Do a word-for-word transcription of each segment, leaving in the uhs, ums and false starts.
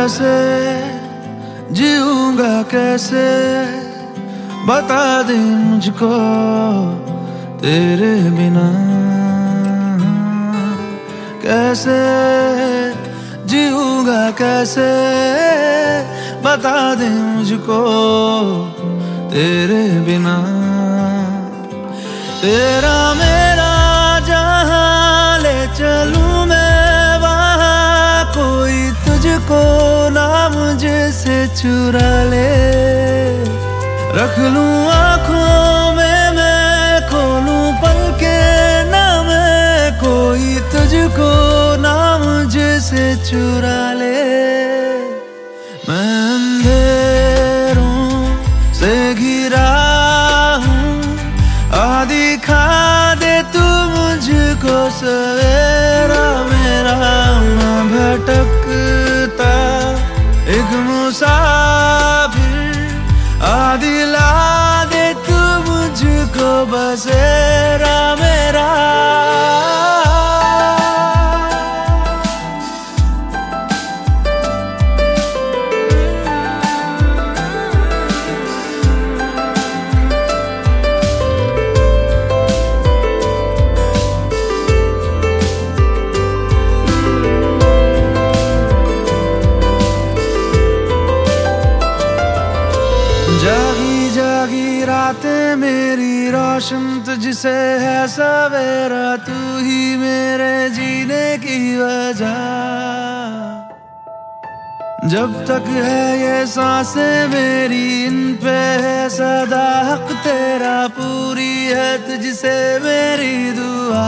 कैसे जीऊंगा कैसे बता दे मुझको तेरे बिना। कैसे जीऊंगा कैसे बता दे मुझको तेरे बिना। तेरा मेरा जहाँ ले चलूं मैं वहाँ कोई तुझको ना मुझसे चुरा ले। रख लूं आँखों में मैं खोलूं पलकें ना मैं कोई तुझको ना मुझसे चुरा ले। मैं अंधेरों से घिरा हूँ आ दिखा दे तू मुझको सवेरा मेरा। मैं भटकता एक मुसाफिर आ दिला दे तू मुझको बसेरा मेरा। जागी जागी रातें मेरी रोशन तुझसे है सवेरा। तू ही मेरे जीने की वजह। जब तक है ये सांसें मेरी इन पे है सदा हक तेरा। पूरी है तुझसे मेरी दुआ।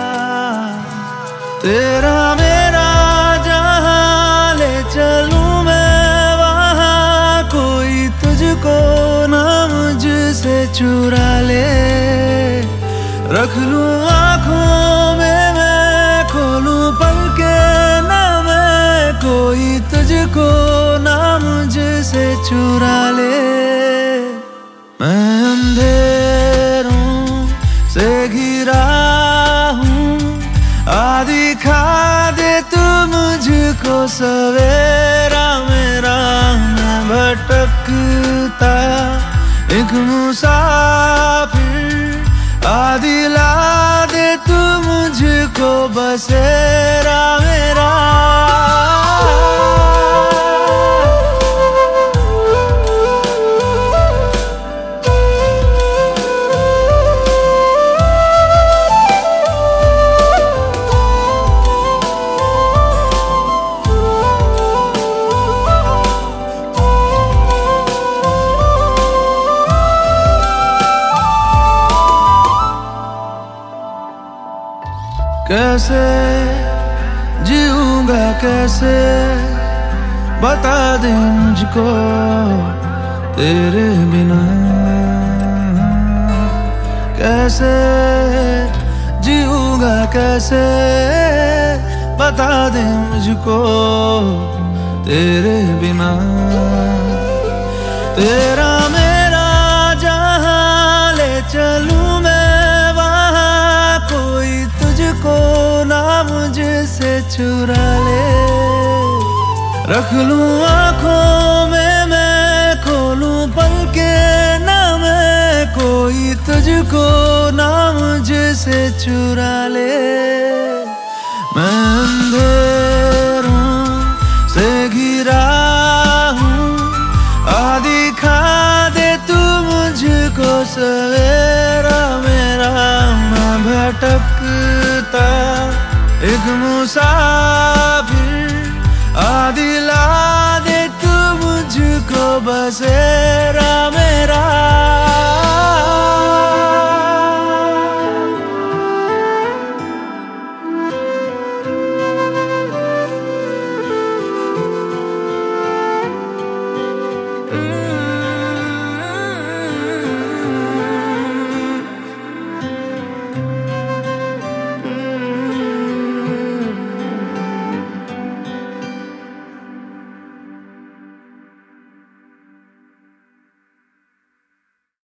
तेरा मेरा जहाँ ले चलूं मैं वहाँ कोई तुझको ना मुझसे चुरा ले। रख लूं आँखों में मैं खोलूं पलकें ना मैं कोई तुझको ना मुझसे चुरा ले। मैं अंधेरों से घिरा हूँ आ दिखा दे तू मुझको सवेरा मेरा। मैं भटकता एक मुसाफिर आ दिला दे तू मुझको बसेरा मेरा। कैसे जीऊंगा कैसे बता दे मुझको तेरे बिना। कैसे जीऊंगा कैसे बता दे मुझको तेरे बिना। तेरा मेरा जहाँ ले चलूं मैं वहाँ कोई तुझको ना मुझसे चुरा ले। रख लूं आँखों में मैं खोलूं पलकें ना मैं कोई तुझको ना मुझसे चुरा ले। मैं अंधेरों से घिरा हूँ आ दिखा दे तू मुझको सवेरा मेरा। मैं भटकता एक मुसाफिर आ दिला दे तू मुझको बसेरा मेरा।